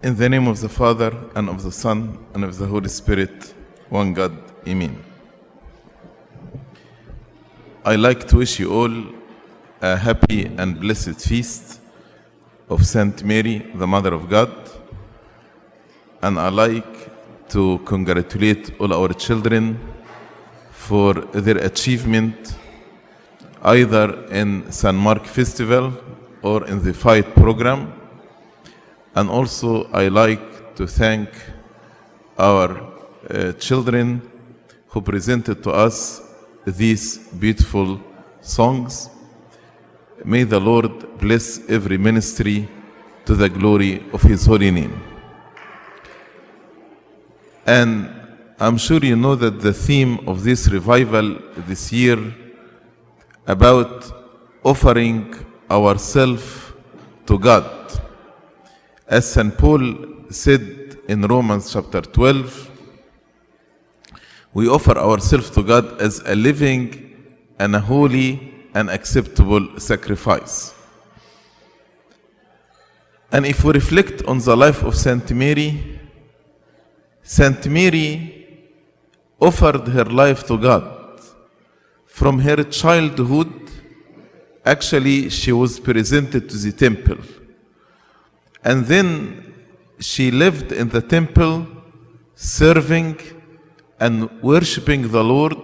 In the name of the Father, and of the Son, and of the Holy Spirit, one God, Amen. I like to wish you all a happy and blessed feast of Saint Mary, the Mother of God. And I like to congratulate all our children for their achievement, either in San Mark Festival or in the Fight program. And also I like to thank our children who presented to us these beautiful songs. May the Lord bless every ministry to the glory of His holy name. And I'm sure you know that the theme of this revival this year about offering ourselves to God. As St. Paul said in Romans chapter 12, we offer ourselves to God as a living and a holy and acceptable sacrifice. And if we reflect on the life of Saint Mary offered her life to God. From her childhood, actually she was presented to the temple. And then she lived in the temple, serving and worshiping the Lord.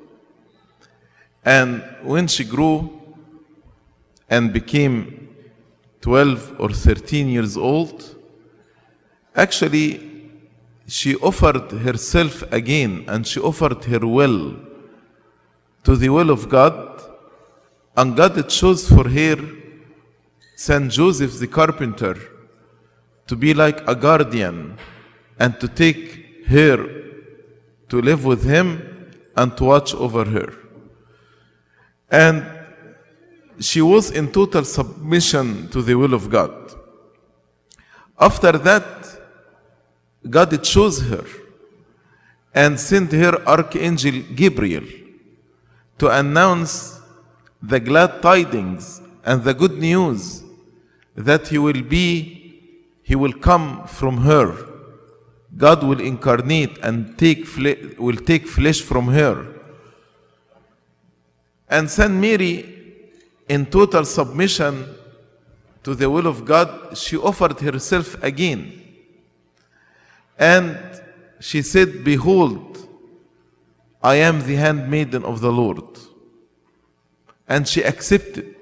And when she grew and became 12 or 13 years old, actually she offered herself again, and she offered her will to the will of God. And God chose for her Saint Joseph the carpenter to be like a guardian and to take her to live with him and to watch over her. And she was in total submission to the will of God. After that, God chose her and sent her Archangel Gabriel to announce the glad tidings and the good news that he will come from her. God will incarnate and will take flesh from her. And Saint Mary, in total submission to the will of God, she offered herself again. And she said, "Behold, I am the handmaiden of the Lord." And she accepted.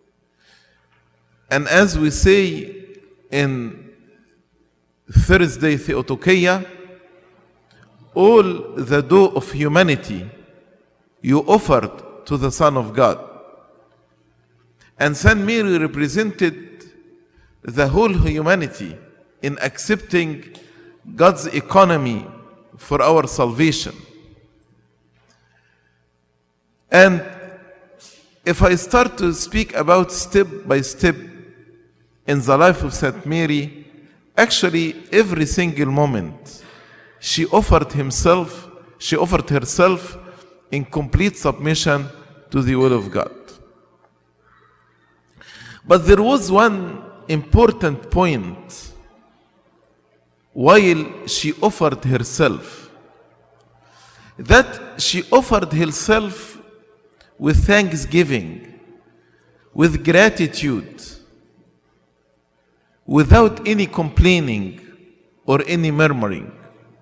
And as we say in Thursday Theotokia, all the dough of humanity you offered to the Son of God. And Saint Mary represented the whole humanity in accepting God's economy for our salvation. And if I start to speak about step by step in the life of Saint Mary, actually every single moment she offered herself in complete submission to the will of God. But there was one important point while she offered herself, that she offered herself with thanksgiving, with gratitude, without any complaining or any murmuring.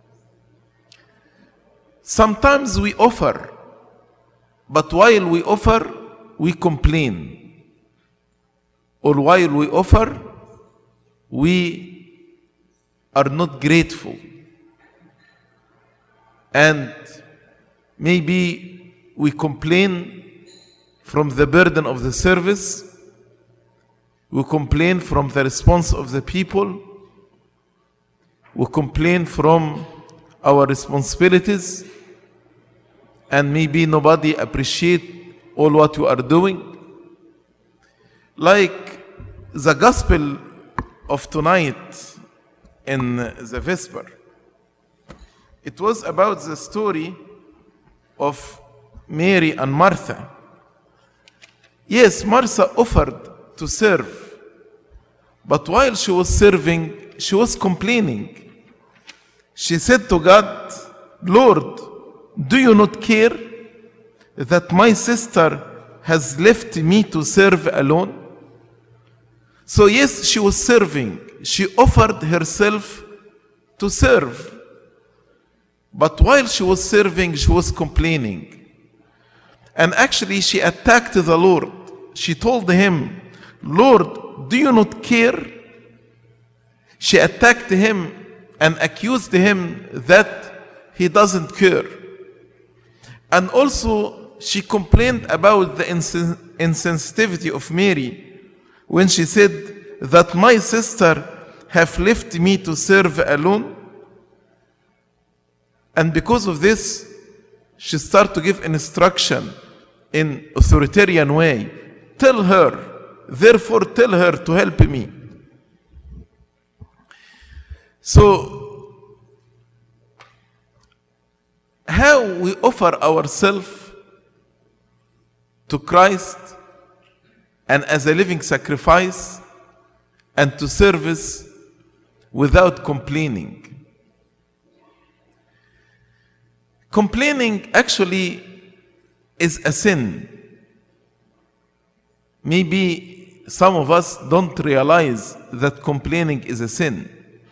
Sometimes we offer, but while we offer, we complain. Or while we offer, we are not grateful. And maybe we complain from the burden of the service. We complain from the response of the people. We complain from our responsibilities. And maybe nobody appreciates all what you are doing. Like the gospel of tonight in the Vesper. It was about the story of Mary and Martha. Yes, Martha offered to serve, But while she was serving, she was complaining. She said to God, Lord, do you not care that my sister has left me to serve alone? So yes, she was serving. She offered herself to serve. But while she was serving, she was complaining. And actually, she attacked the Lord. She told him, Lord, do you not care? She attacked him and accused him that he doesn't care. And also, she complained about the insensitivity of Mary when she said that my sister have left me to serve alone. And because of this, she started to give instruction in authoritarian way. Tell her, therefore tell her to help me. So, how we offer ourselves to Christ and as a living sacrifice and to service without complaining. Complaining actually is a sin. Maybe some of us don't realize that complaining is a sin.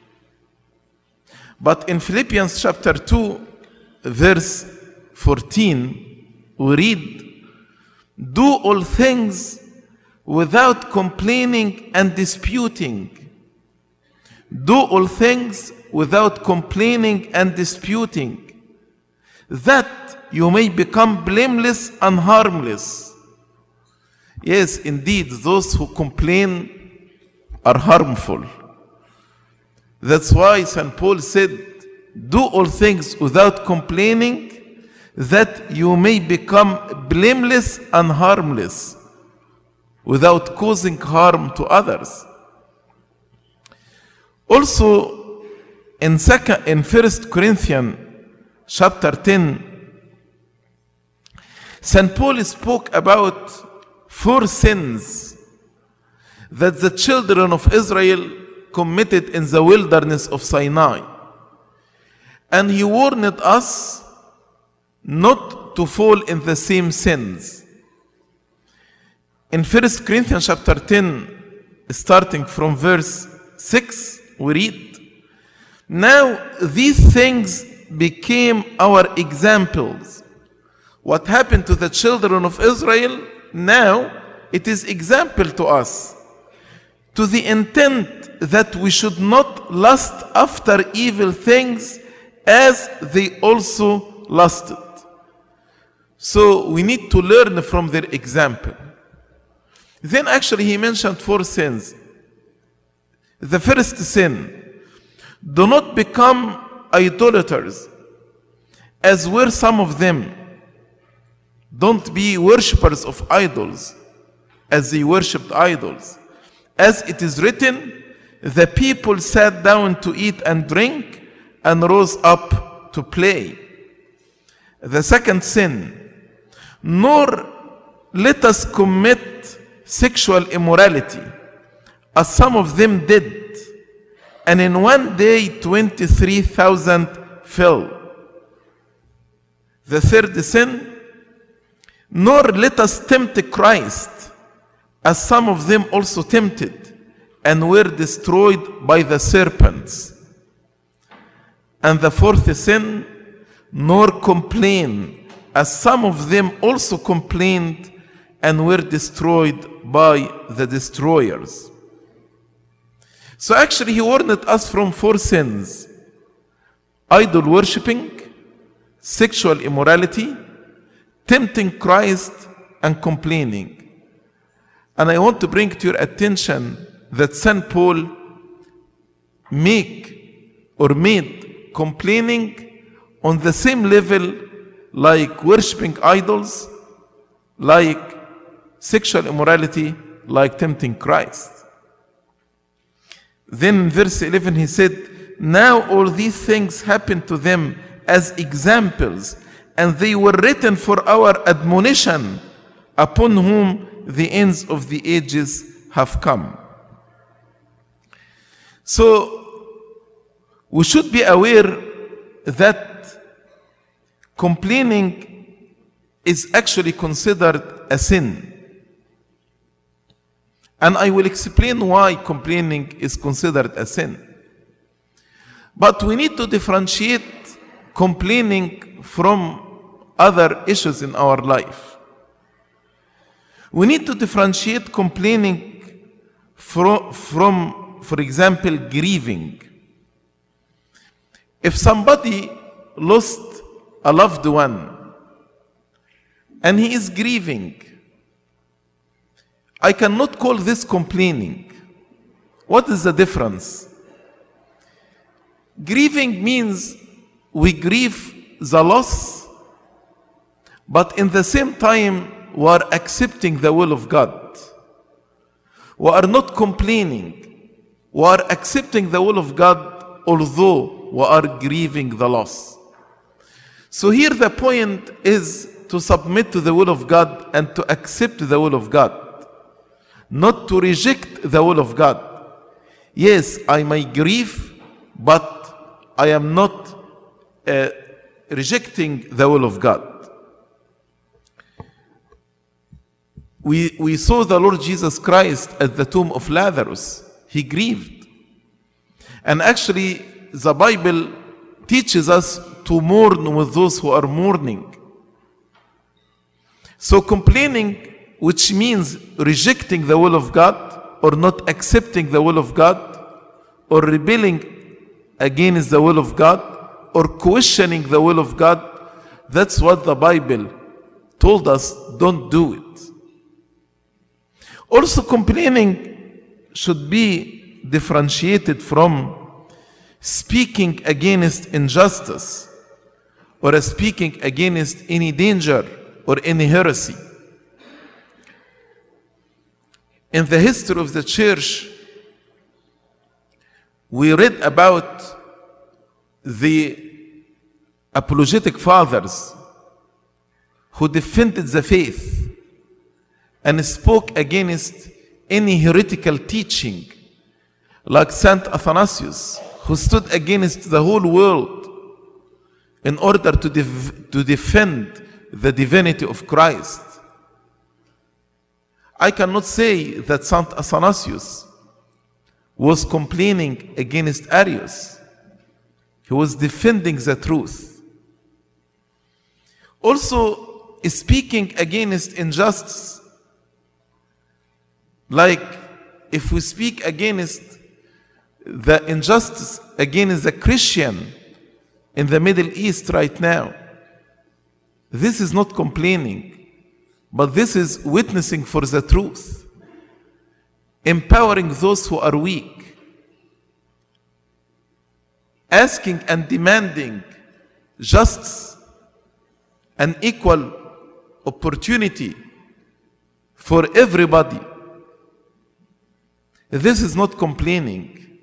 But in Philippians chapter 2, verse 14, we read, do all things without complaining and disputing. Do all things without complaining and disputing, that you may become blameless and harmless. Yes, indeed, those who complain are harmful. That's why St. Paul said, do all things without complaining, that you may become blameless and harmless, without causing harm to others. Also, in 1 Corinthians chapter 10, St. Paul spoke about 4 sins that the children of Israel committed in the wilderness of Sinai. And he warned us not to fall in the same sins. In 1 Corinthians chapter 10, starting from verse 6, we read, now these things became our examples. What happened to the children of Israel, now it is example to us, to the intent that we should not lust after evil things as they also lusted. So we need to learn from their example. Then actually he mentioned 4 sins. The first sin, do not become idolaters, as were some of them. Don't be worshippers of idols, as they worshipped idols. As it is written, the people sat down to eat and drink and rose up to play. The second sin, nor let us commit sexual immorality, as some of them did, and in one day 23,000 fell. The third sin, nor let us tempt Christ, as some of them also tempted, and were destroyed by the serpents. And the fourth sin, nor complain, as some of them also complained, and were destroyed by the destroyers. So actually he warned us from 4 sins: idol worshipping, sexual immorality, tempting Christ, and complaining. And I want to bring to your attention that St. Paul made complaining on the same level like worshipping idols, like sexual immorality, like tempting Christ. Then in verse 11 he said, now all these things happened to them as examples, and they were written for our admonition, upon whom the ends of the ages have come. So we should be aware that complaining is actually considered a sin. And I will explain why complaining is considered a sin. But we need to differentiate complaining from other issues in our life. We need to differentiate complaining from, for example, grieving. If somebody lost a loved one and he is grieving, I cannot call this complaining. What is the difference? Grieving means we grieve the loss, but in the same time we are accepting the will of God. We are not complaining. We are accepting the will of God, although we are grieving the loss. So here the point is to submit to the will of God and to accept the will of God, not to reject the will of God. Yes, I may grieve, but I am not rejecting the will of God. We saw the Lord Jesus Christ at the tomb of Lazarus. He grieved. And actually, the Bible teaches us to mourn with those who are mourning. So complaining, which means rejecting the will of God, or not accepting the will of God, or rebelling against the will of God, or questioning the will of God, that's what the Bible told us, don't do it. Also, complaining should be differentiated from speaking against injustice or speaking against any danger or any heresy. In the history of the church, we read about the apologetic fathers who defended the faith and spoke against any heretical teaching, like Saint Athanasius, who stood against the whole world in order to defend the divinity of Christ. I cannot say that Saint Athanasius was complaining against Arius. He was defending the truth. Also, speaking against injustice, like if we speak against the injustice against the Christian in the Middle East right now, this is not complaining, but this is witnessing for the truth, empowering those who are weak, asking and demanding justice and equal opportunity for everybody. This is not complaining.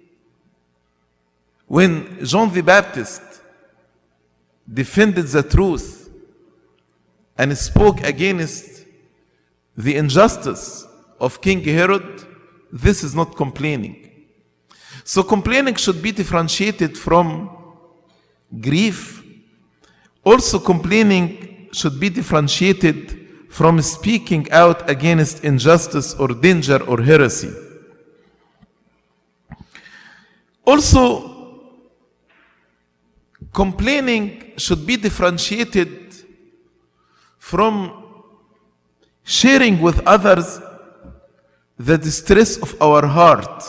When John the Baptist defended the truth and spoke against the injustice of King Herod, this is not complaining. So complaining should be differentiated from grief. Also, complaining should be differentiated from speaking out against injustice or danger or heresy. Also, complaining should be differentiated from sharing with others the distress of our heart,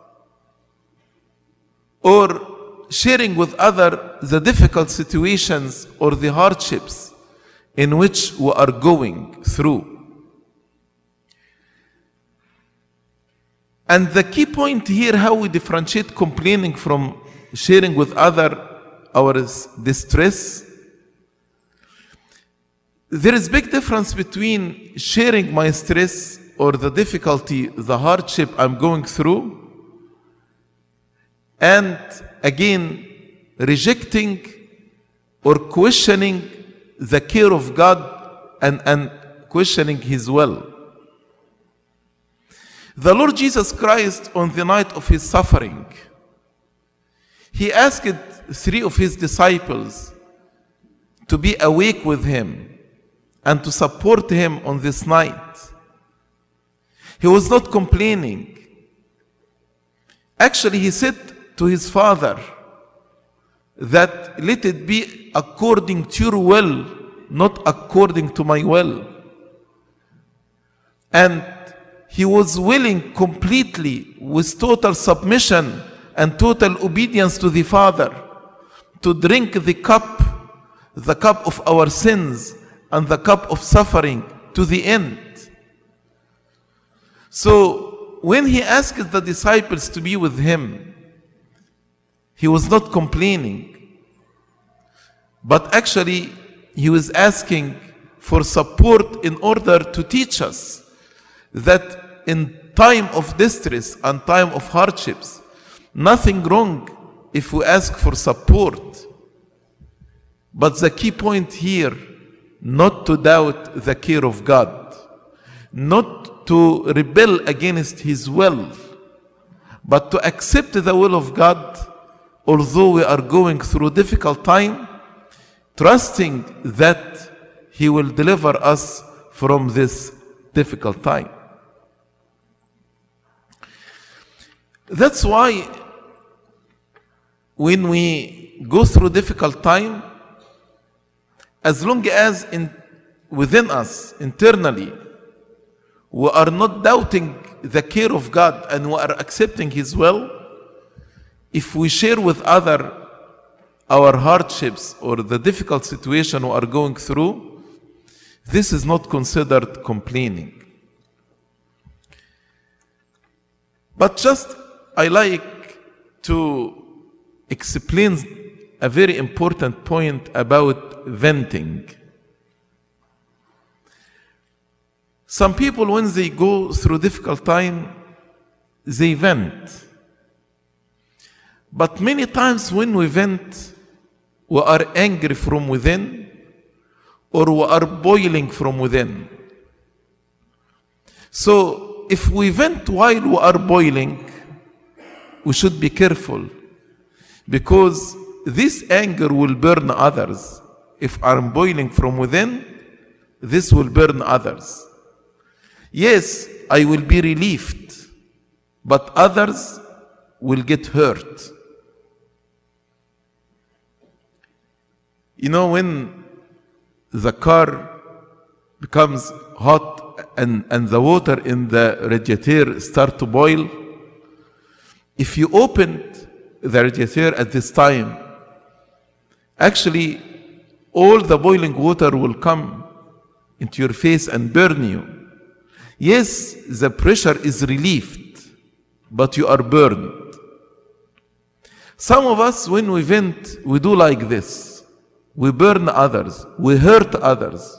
or sharing with others the difficult situations or the hardships in which we are going through. And the key point here, how we differentiate complaining from sharing with others our distress. There is big difference between sharing my stress or the difficulty, the hardship I'm going through, and again rejecting or questioning the care of God and questioning His will. The Lord Jesus Christ, on the night of His suffering, He asked 3 of his disciples to be awake with him and to support him on this night. He was not complaining. Actually, he said to his father that let it be according to your will, not according to my will. And he was willing completely, with total submission and total obedience to the Father, to drink the cup of our sins and the cup of suffering to the end. So when he asked the disciples to be with him, he was not complaining, but actually he was asking for support in order to teach us that in time of distress and time of hardships, nothing wrong if we ask for support. But the key point here, not to doubt the care of God, not to rebel against His will, but to accept the will of God, although we are going through a difficult time, trusting that He will deliver us from this difficult time. That's why when we go through difficult time, as long as within us, internally, we are not doubting the care of God and we are accepting His will, if we share with others our hardships or the difficult situation we are going through, this is not considered complaining. But just I like to explain a very important point about venting. Some people, when they go through difficult time, they vent. But many times when we vent, we are angry from within or we are boiling from within. So if we vent while we are boiling, we should be careful, because this anger will burn others. If I'm boiling from within, this will burn others. Yes, I will be relieved, but others will get hurt. You know, when the car becomes hot and the water in the radiator start to boil, if you opened the radiator at this time, actually all the boiling water will come into your face and burn you. Yes, the pressure is relieved, but you are burned. Some of us, when we vent, we do like this. We burn others, we hurt others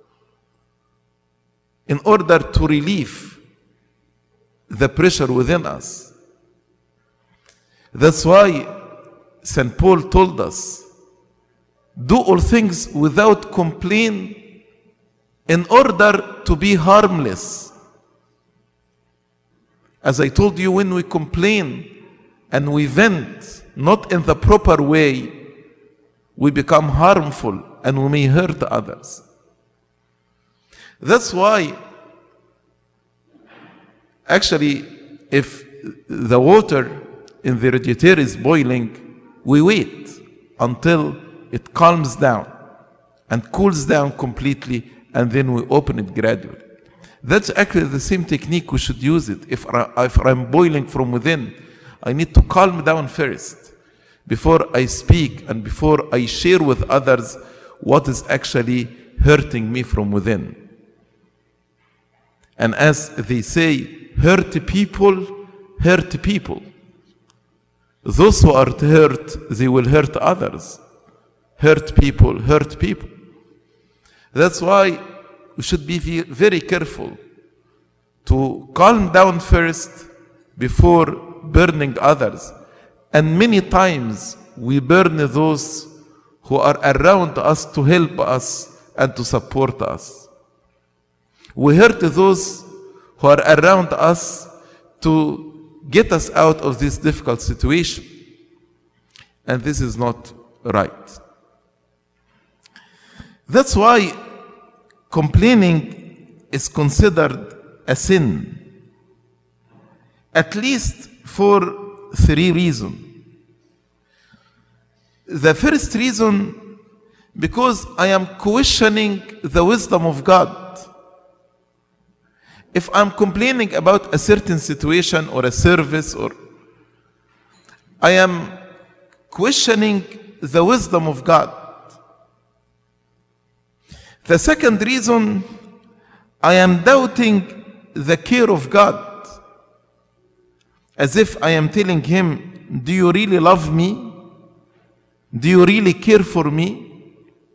in order to relieve the pressure within us. That's why St. Paul told us, do all things without complaint in order to be harmless. As I told you, when we complain and we vent not in the proper way, we become harmful and we may hurt others. That's why, actually, if the water in the radiator is boiling, we wait until it calms down and cools down completely, and then we open it gradually. That's actually the same technique we should use it. If I'm boiling from within, I need to calm down first before I speak and before I share with others what is actually hurting me from within. And as they say, hurt people hurt people. Those who are hurt, they will hurt others. Hurt people hurt people. That's why we should be very careful to calm down first before burning others. And many times we burn those who are around us to help us and to support us. We hurt those who are around us to get us out of this difficult situation. and this is not right. That's why complaining is considered a sin, at least for 3 reasons. The first reason, because I am questioning the wisdom of God. If I'm complaining about a certain situation or a service, or I am questioning the wisdom of God. The second reason, I am doubting the care of God, as if I am telling him, do you really love me? Do you really care for me?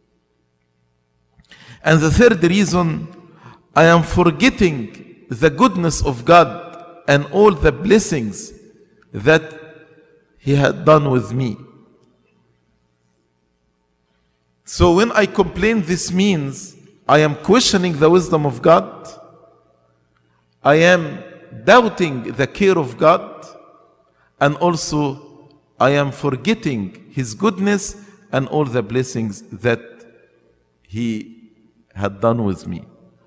And the third reason, I am forgetting the goodness of God and all the blessings that he had done with me. So when I complain, this means I am questioning the wisdom of God, I am doubting the care of God, and also I am forgetting his goodness and all the blessings that he had done with me.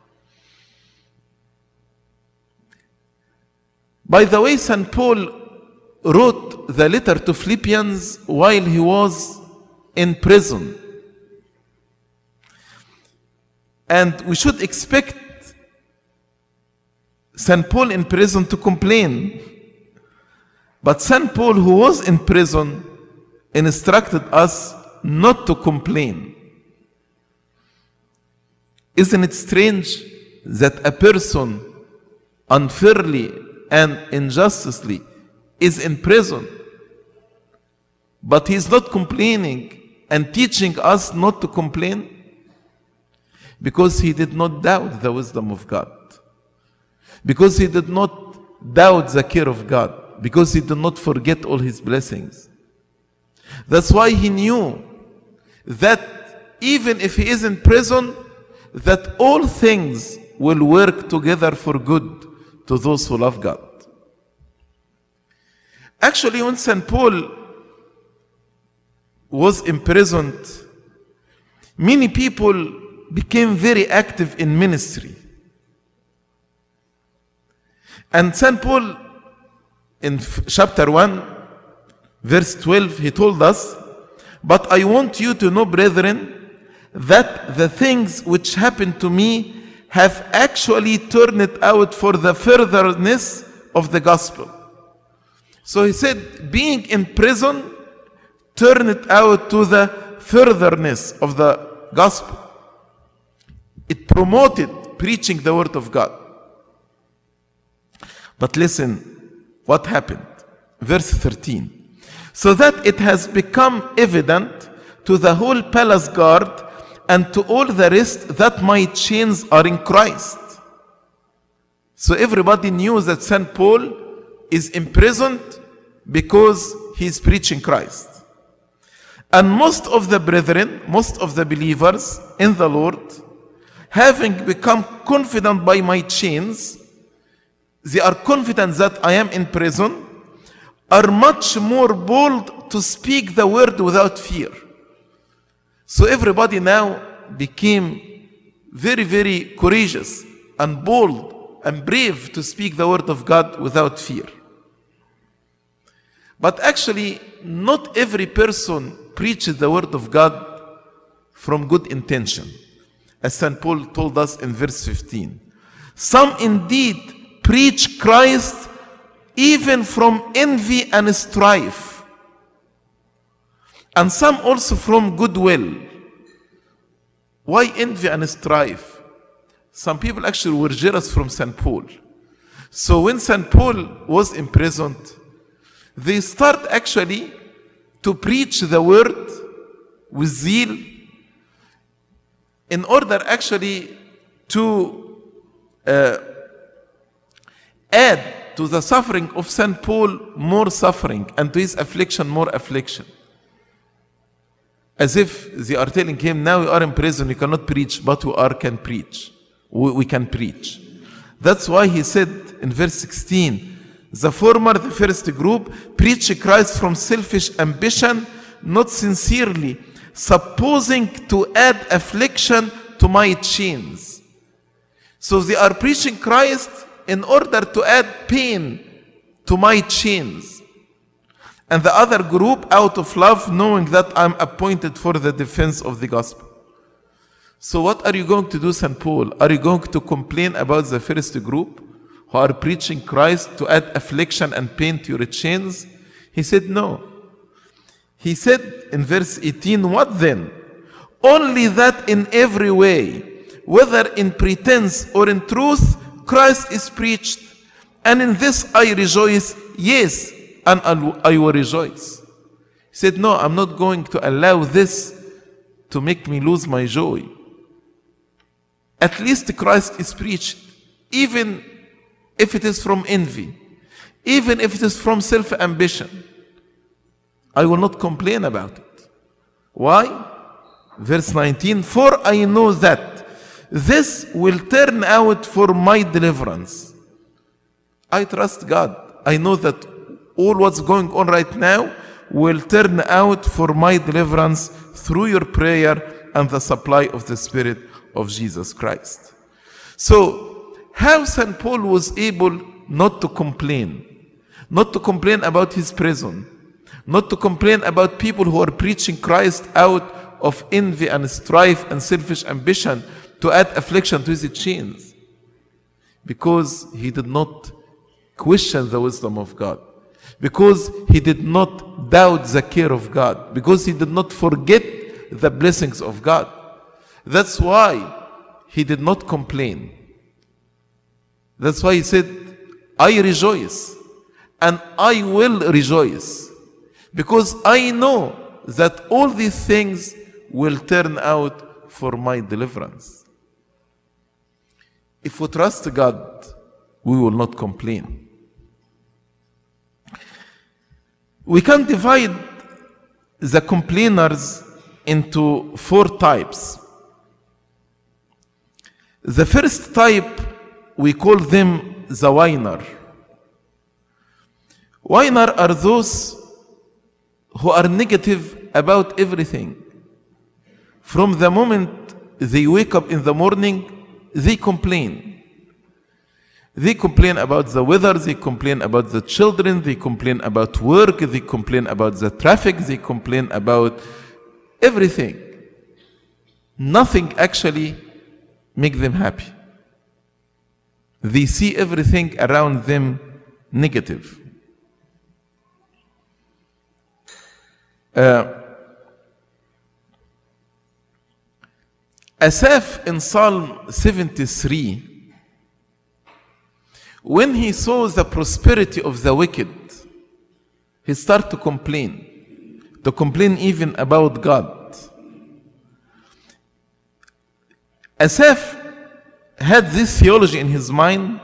By the way, St. Paul wrote the letter to Philippians while he was in prison. And we should expect St. Paul in prison to complain. But St. Paul, who was in prison, instructed us not to complain. Isn't it strange that a person unfairly and injustly is in prison, but he's not complaining and teaching us not to complain? Because he did not doubt the wisdom of God. Because he did not doubt the care of God. Because he did not forget all his blessings. That's why he knew that even if he is in prison, that all things will work together for good to those who love God. Actually, when St. Paul was imprisoned, many people became very active in ministry. And St. Paul, in chapter 1, verse 12, he told us, "But I want you to know, brethren, that the things which happened to me have actually turned it out for the furtherness of the gospel." So he said, being in prison turned it out to the furtherness of the gospel. It promoted preaching the word of God. But listen what happened. Verse 13. "So that it has become evident to the whole palace guard and to all the rest that my chains are in Christ." So everybody knew that St. Paul is imprisoned because he is preaching Christ. And most of the brethren, most of the believers in the Lord, having become confident by my chains, they are confident that I am in prison, are much more bold to speak the word without fear. So everybody now became very, very courageous and bold and brave to speak the word of God without fear. But actually, not every person preaches the word of God from good intention. As St. Paul told us in verse 15. "Some indeed preach Christ even from envy and strife, and some also from goodwill." Why envy and strife? Some people actually were jealous from St. Paul. So when St. Paul was imprisoned, they start actually to preach the word with zeal in order actually to add to the suffering of St. Paul more suffering, and to his affliction more affliction. As if they are telling him, now you are in prison, you cannot preach, but can preach. We can preach. That's why he said in verse 16, "The former, the first group, preach Christ from selfish ambition, not sincerely, supposing to add affliction to my chains. So they are preaching Christ in order to add pain to my chains. And the other group out of love, knowing that I'm appointed for the defense of the gospel. So what are you going to do, St. Paul? Are you going to complain about the first group who are preaching Christ to add affliction and pain to your chains? He said no. He said in verse 18, what then? Only that in every way, whether in pretense or in truth, Christ is preached. And in this I rejoice, yes, and I will rejoice. He said, no, I'm not going to allow this to make me lose my joy. At least Christ is preached, even if it is from envy, even if it is from self-ambition. I will not complain about it. Why? Verse 19, for I know that this will turn out for my deliverance. I trust God. I know that all what's going on right now will turn out for my deliverance through your prayer and the supply of the Spirit of Jesus Christ. So, how St. Paul was able not to complain about his prison, not to complain about people who are preaching Christ out of envy and strife and selfish ambition to add affliction to his chains? Because he did not question the wisdom of God. Because he did not doubt the care of God. Because he did not forget the blessings of God. That's why he did not complain. That's why he said, I rejoice and I will rejoice, because I know that all these things will turn out for my deliverance. If we trust God, we will not complain. We can divide the complainers into 4 types. The first type, we call them the whiner. Whiner are those who are negative about everything. From the moment they wake up in the morning, they complain. They complain about the weather, they complain about the children, they complain about work, they complain about the traffic, they complain about everything. Nothing actually makes them happy. They see everything around them negative. Asaph in Psalm 73, when he saw the prosperity of the wicked, he started to complain even about God. Asaph had this theology in his mind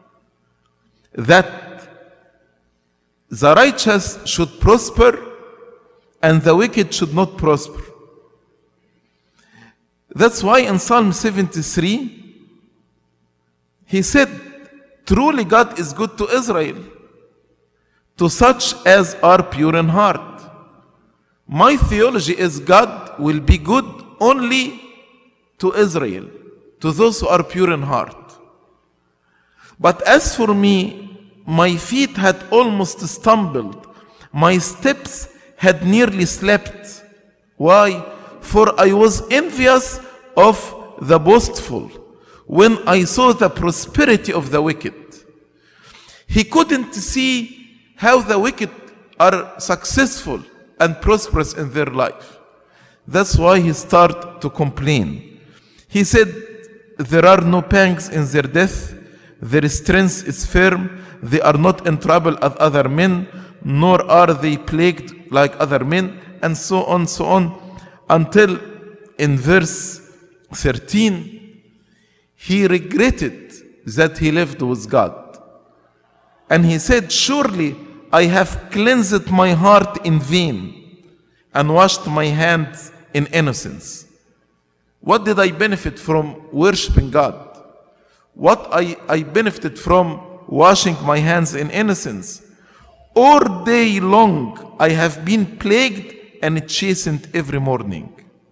that the righteous should prosper and the wicked should not prosper. That's why in Psalm 73, he said, truly God is good to Israel, to such as are pure in heart. My theology is God will be good only to Israel, to those who are pure in heart. But as for me, my feet had almost stumbled, my steps had nearly slept. Why? For I was envious of the boastful when I saw the prosperity of the wicked. He couldn't see how the wicked are successful and prosperous in their life. That's why he started to complain. He said, there are no pangs in their death, their strength is firm, they are not in trouble as other men, nor are they plagued like other men, and so on, until in verse 13, he regretted that he lived with God. And he said, surely I have cleansed my heart in vain and washed my hands in innocence. What did I benefit from worshiping God? What I benefited from washing my hands in innocence? All day long I have been plagued and chastened every morning.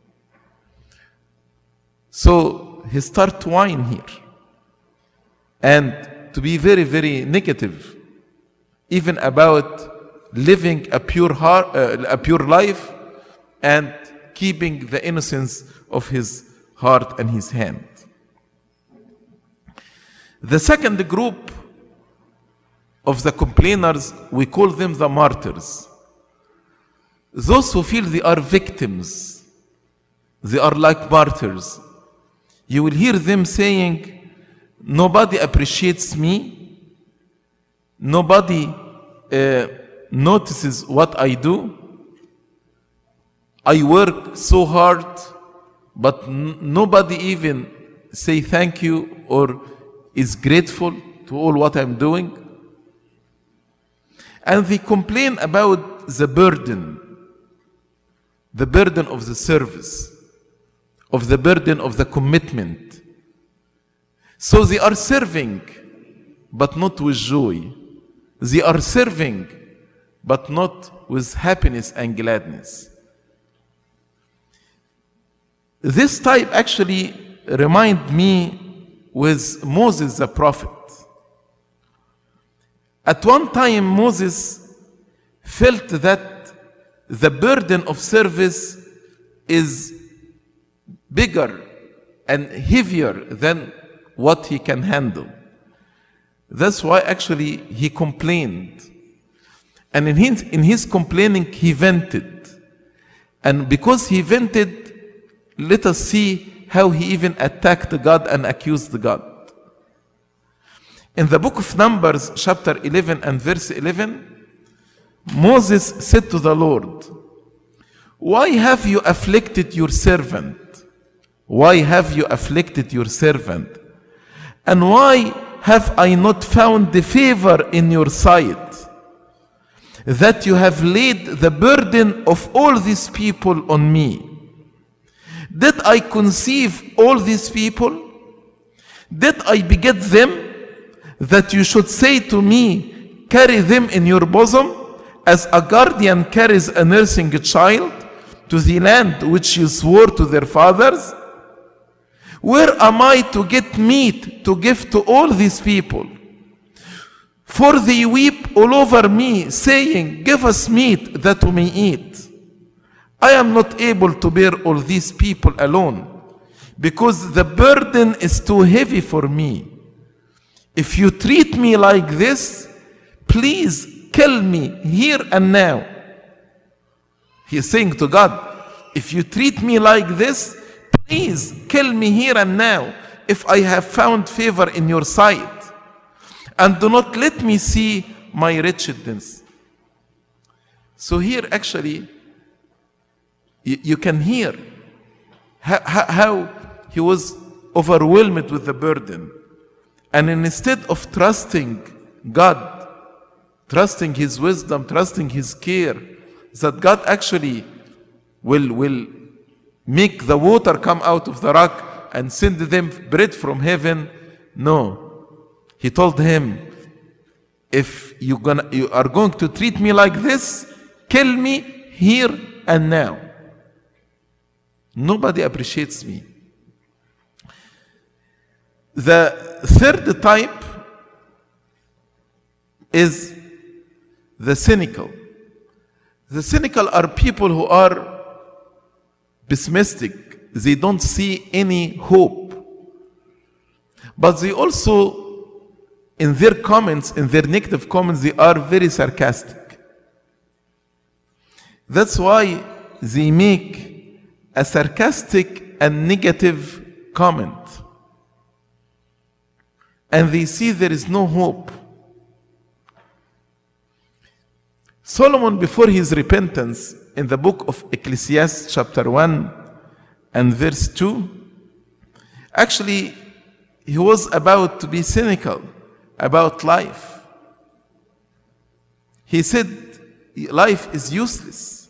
So he started to whine here and to be very, very negative, even about living a pure life and keeping the innocence of his heart and his hand. The second group of the complainers, we call them the martyrs. Those who feel they are victims, they are like martyrs. You will hear them saying, nobody appreciates me, nobody notices what I do, I work so hard, but nobody even say thank you or is grateful to all what I'm doing. And they complain about the burden of the service, of the burden of the commitment. So they are serving, but not with joy. They are serving, but not with happiness and gladness. This type actually reminds me with Moses the prophet. At one time, Moses felt that the burden of service is bigger and heavier than what he can handle. That's why actually he complained. And in his complaining, he vented. And because he vented, let us see how he even attacked God and accused God. In the book of Numbers, chapter 11 and verse 11, Moses said to the Lord, "Why have you afflicted your servant? Why have you afflicted your servant? And why have I not found the favor in your sight, that you have laid the burden of all these people on me? Did I conceive all these people? Did I beget them, that you should say to me, carry them in your bosom, as a guardian carries a nursing child, to the land which you swore to their fathers? Where am I to get meat to give to all these people? For they weep all over me, saying, give us meat that we may eat. I am not able to bear all these people alone, because the burden is too heavy for me. If you treat me like this, please kill me here and now." He is saying to God, if you treat me like this, please kill me here and now, if I have found favor in your sight, and do not let me see my wretchedness. So here actually, you can hear how he was overwhelmed with the burden. And instead of trusting God, trusting his wisdom, trusting his care, that God actually will make the water come out of the rock and send them bread from heaven, no. He told him, if you are going to treat me like this, kill me here and now. Nobody appreciates me. The third type is the cynical. The cynical are people who are pessimistic. They don't see any hope. But they also, in their comments, in their negative comments, they are very sarcastic. That's why they make a sarcastic and negative comment. And they see there is no hope. Solomon, before his repentance, in the book of Ecclesiastes chapter 1 and verse 2, actually he was about to be cynical about life. He said life is useless.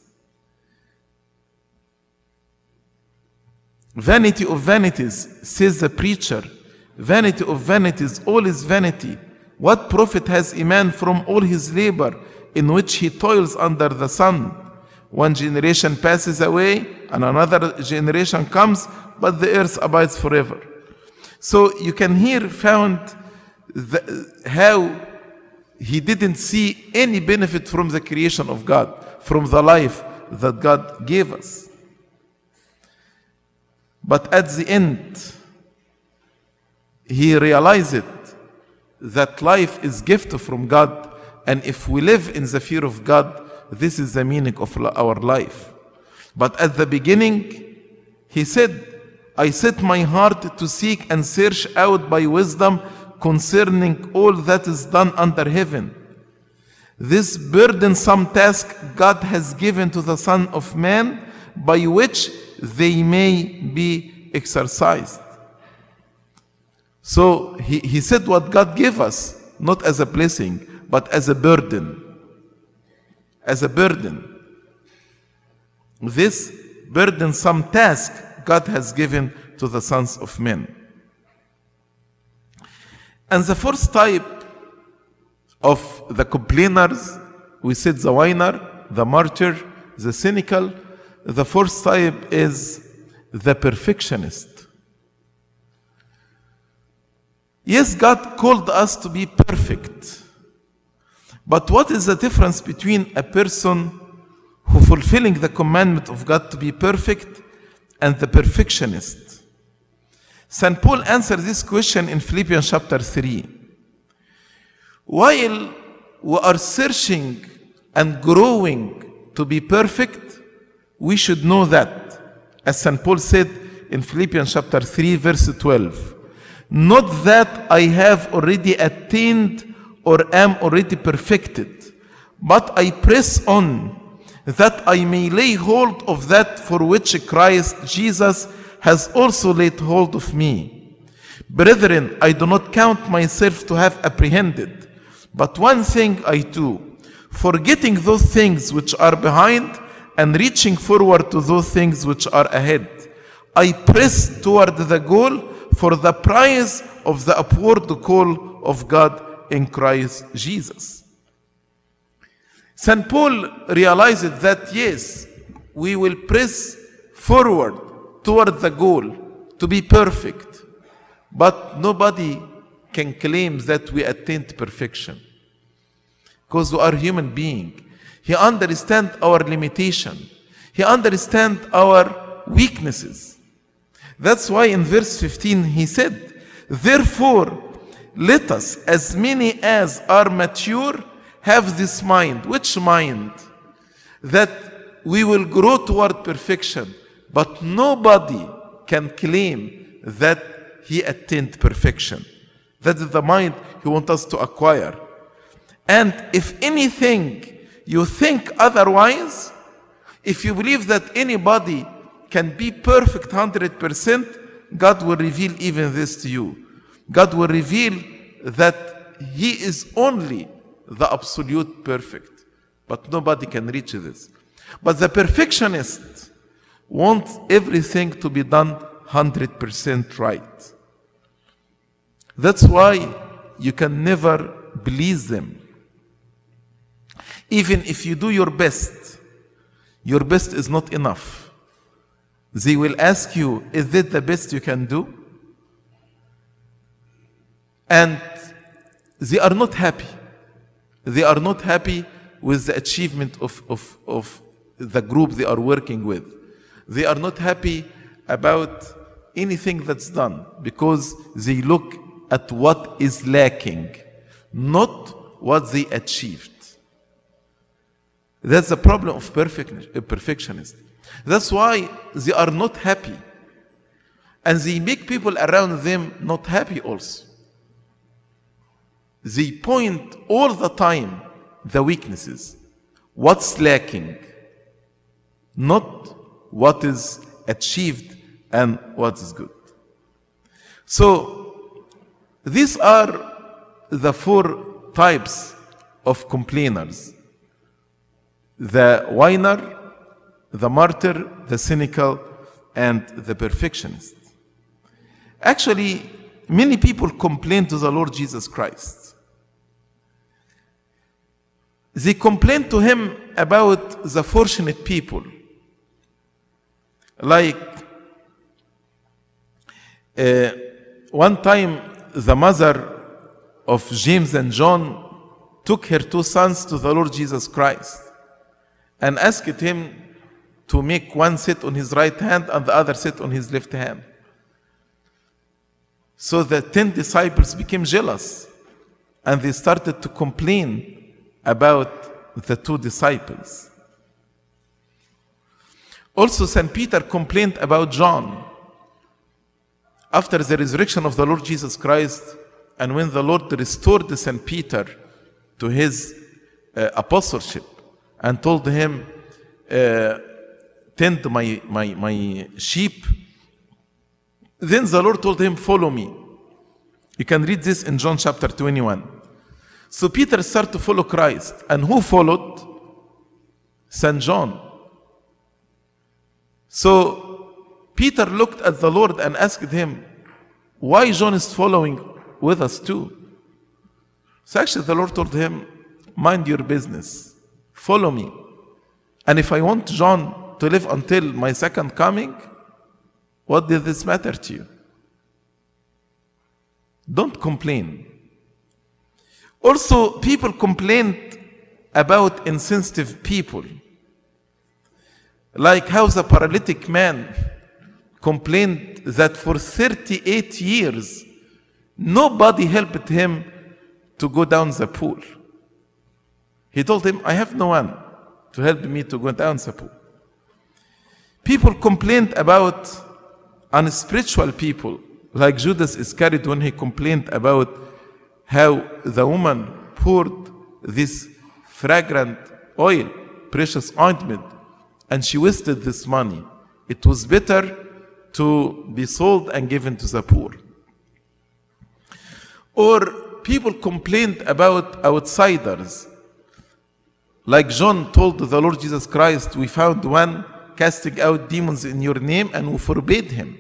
Vanity of vanities, says the preacher. Vanity of vanities, all is vanity. What profit has a man from all his labor, in which he toils under the sun? One generation passes away and another generation comes, but the earth abides forever. So you can here found how he didn't see any benefit from the creation of God, from the life that God gave us. But at the end, he realized that life is gift from God, and if we live in the fear of God, this is the meaning of our life. But at the beginning, he said, I set my heart to seek and search out by wisdom concerning all that is done under heaven. This burdensome task God has given to the Son of Man, by which they may be exercised. So he said what God gave us, not as a blessing, but as a burden. As a burden. This burdensome task God has given to the sons of men. And the first type of the complainers, we said the whiner, the martyr, the cynical. The first type is the perfectionist. Yes, God called us to be perfect. But what is the difference between a person who fulfilling the commandment of God to be perfect and the perfectionist? St. Paul answered this question in Philippians chapter 3. While we are searching and growing to be perfect, we should know that, as St. Paul said in Philippians chapter 3, verse 12, not that I have already attained or am already perfected, but I press on, that I may lay hold of that for which Christ Jesus has also laid hold of me. Brethren, I do not count myself to have apprehended, but one thing I do, forgetting those things which are behind and reaching forward to those things which are ahead, I press toward the goal for the prize of the upward call of God in Christ Jesus. St. Paul realized that yes, we will press forward toward the goal to be perfect, but nobody can claim that we attained perfection, because we are human beings. He understands our limitation. He understands our weaknesses. That's why in verse 15 he said, therefore, let us, as many as are mature, have this mind. Which mind? That we will grow toward perfection. But nobody can claim that he attained perfection. That is the mind he wants us to acquire. And if anything you think otherwise, if you believe that anybody can be perfect 100%, God will reveal even this to you. God will reveal that he is only the absolute perfect, but nobody can reach this. But the perfectionist wants everything to be done 100% right. That's why you can never please them. Even if you do your best is not enough. They will ask you, is that the best you can do? And they are not happy. They are not happy with the achievement of the group they are working with. They are not happy about anything that's done, because they look at what is lacking, not what they achieved. That's the problem of perfectionists. That's why they are not happy. And they make people around them not happy also. They point all the time the weaknesses, what's lacking, not what is achieved and what is good. So these are the four types of complainers: the whiner, the martyr, the cynical, and the perfectionist. Actually, many people complain to the Lord Jesus Christ. They complained to him about the fortunate people. Like, one time the mother of James and John took her two sons to the Lord Jesus Christ and asked him to make one sit on his right hand and the other sit on his left hand. So the 10 disciples became jealous and they started to complain about the two disciples. Also, St. Peter complained about John. After the resurrection of the Lord Jesus Christ, and when the Lord restored St. Peter to his apostleship and told him, tend my sheep, then the Lord told him, follow me. You can read this in John chapter 21. So Peter started to follow Christ. And who followed? St. John. So Peter looked at the Lord and asked him, why John is following with us too? So actually the Lord told him, mind your business, follow me. And if I want John to live until my second coming, what does this matter to you? Don't complain. Also, people complained about insensitive people. Like how the paralytic man complained that for 38 years, nobody helped him to go down the pool. He told him, I have no one to help me to go down the pool. People complained about unspiritual people, like Judas Iscariot when he complained about how the woman poured this fragrant oil, precious ointment, and she wasted this money. It was better to be sold and given to the poor. Or people complained about outsiders. Like John told the Lord Jesus Christ, we found one casting out demons in your name and we forbade him.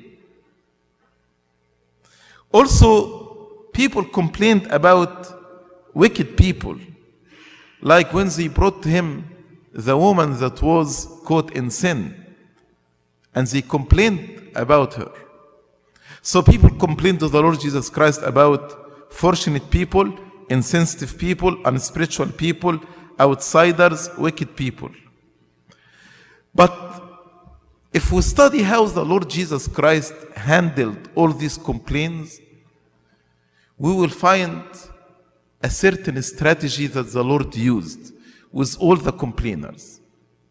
Also, people complained about wicked people. Like when they brought to him the woman that was caught in sin, and they complained about her. So people complained to the Lord Jesus Christ about fortunate people, insensitive people, unspiritual people, outsiders, wicked people. But if we study how the Lord Jesus Christ handled all these complaints, we will find a certain strategy that the Lord used with all the complainers.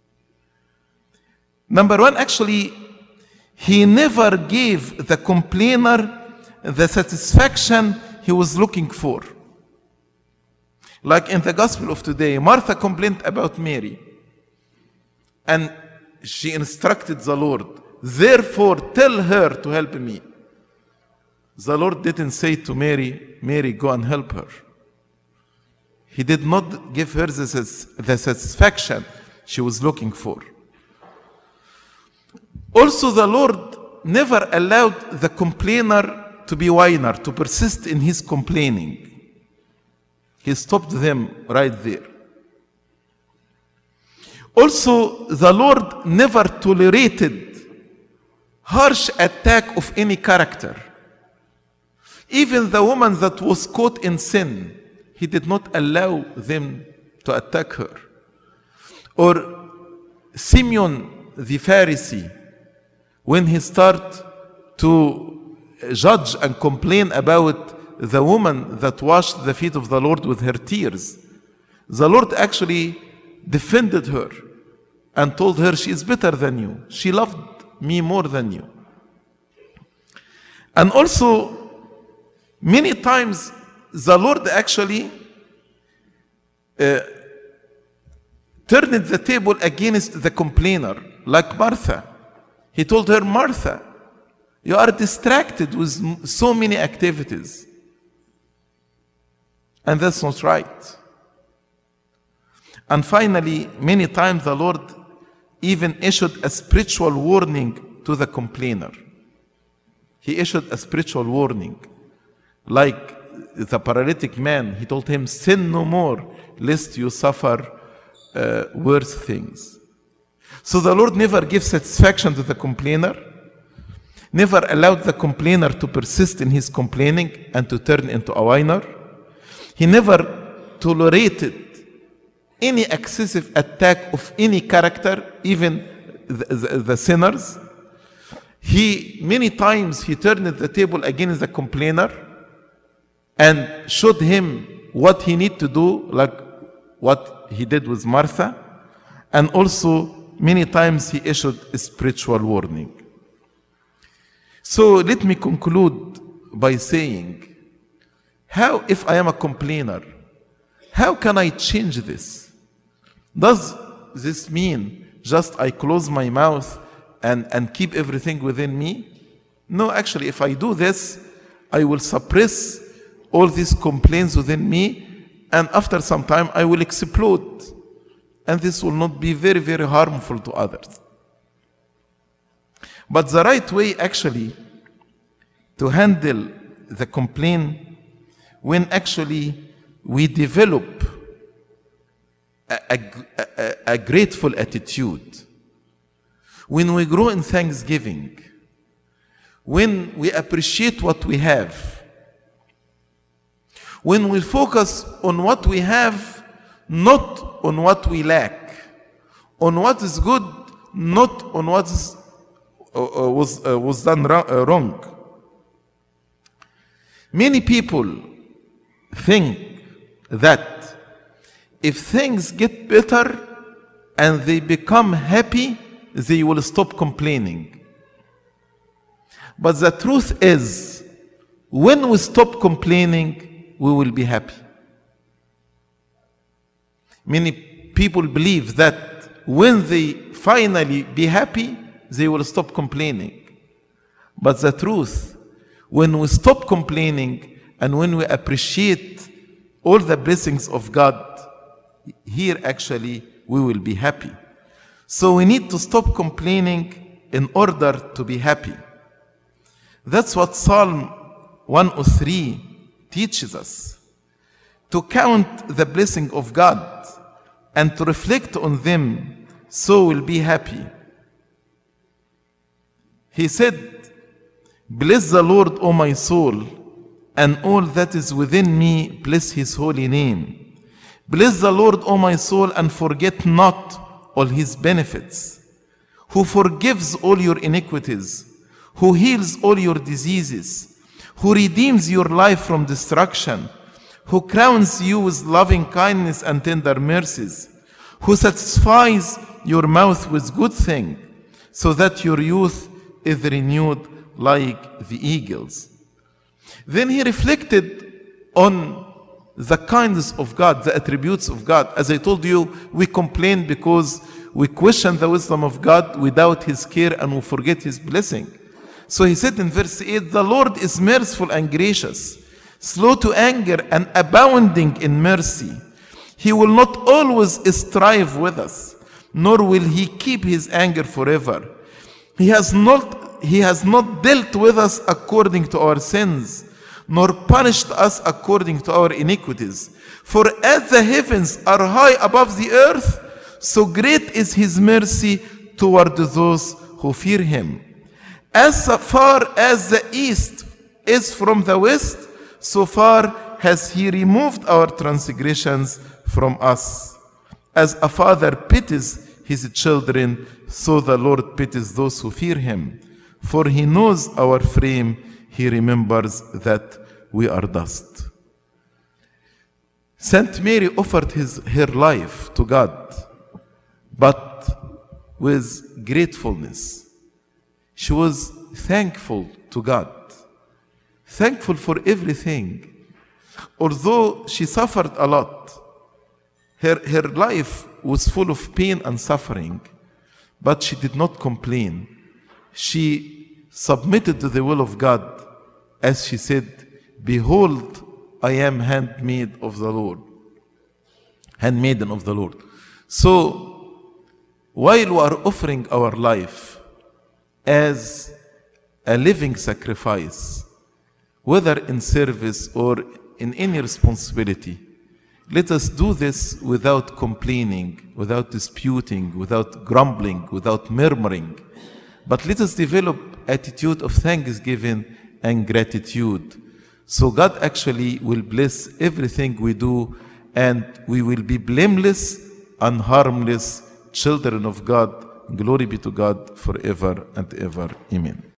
Number one, actually, he never gave the complainer the satisfaction he was looking for. Like in the gospel of today, Martha complained about Mary. And she instructed the Lord, therefore tell her to help me. The Lord didn't say to Mary, Mary, go and help her. He did not give her the satisfaction she was looking for. Also, the Lord never allowed the complainer to be whiner, to persist in his complaining. He stopped them right there. Also, the Lord never tolerated harsh attack of any character. Even the woman that was caught in sin, he did not allow them to attack her. Or Simeon the Pharisee, when he started to judge and complain about the woman that washed the feet of the Lord with her tears, the Lord actually defended her and told her, she is better than you. She loved me more than you. And also, many times, the Lord actually turned the table against the complainer, like Martha. He told her, Martha, you are distracted with so many activities. And that's not right. And finally, many times the Lord even issued a spiritual warning to the complainer. He issued a spiritual warning. Like the paralytic man, he told him, sin no more, lest you suffer worse things. So the Lord never gives satisfaction to the complainer, never allowed the complainer to persist in his complaining and to turn into a whiner. He never tolerated any excessive attack of any character, even the sinners. Many times he turned the table against the complainer and showed him what he need to do, like what he did with Martha. And also many times he issued a spiritual warning. So let me conclude by saying, how, if I am a complainer, how can I change this? Does this mean just I close my mouth and keep everything within me? No, actually, if I do this, I will suppress all these complaints within me, and after some time I will explode. And this will not be very, very harmful to others. But the right way actually to handle the complaint, when actually we develop a grateful attitude, when we grow in thanksgiving, when we appreciate what we have, when we focus on what we have, not on what we lack, on what is good, not on what is, was done wrong. Many people think that if things get better and they become happy, they will stop complaining. But the truth is, when we stop complaining, we will be happy. Many people believe that when they finally be happy, they will stop complaining. But the truth, when we stop complaining and when we appreciate all the blessings of God, here actually we will be happy. So we need to stop complaining in order to be happy. That's what Psalm 103 teaches us. To count the blessing of God and to reflect on them, so we'll be happy. He said, "Bless the Lord, O my soul, and all that is within me, bless his holy name. Bless the Lord, O my soul, and forget not all his benefits, who forgives all your iniquities, who heals all your diseases, who redeems your life from destruction, who crowns you with loving kindness and tender mercies, who satisfies your mouth with good things, so that your youth is renewed like the eagles." Then he reflected on the kindness of God, the attributes of God. As I told you, we complain because we question the wisdom of God, we doubt his care, and we forget his blessing. So he said in verse 8, "The Lord is merciful and gracious, slow to anger and abounding in mercy. He will not always strive with us, nor will he keep his anger forever. He has not dealt with us according to our sins, nor punished us according to our iniquities. For as the heavens are high above the earth, so great is his mercy toward those who fear him. As far as the east is from the west, so far has he removed our transgressions from us. As a father pities his children, so the Lord pities those who fear him. For he knows our frame, he remembers that we are dust." Saint Mary offered her life to God, but with gratefulness. She was thankful to God, thankful for everything. Although she suffered a lot, her life was full of pain and suffering, but she did not complain. She submitted to the will of God, as she said, "Behold, I am handmaiden of the Lord." So, while we are offering our life as a living sacrifice, whether in service or in any responsibility. Let us do this without complaining, without disputing, without grumbling, without murmuring. But let us develop attitude of thanksgiving and gratitude. So God actually will bless everything we do, and we will be blameless and harmless children of God. Glory be to God forever and ever. Amen.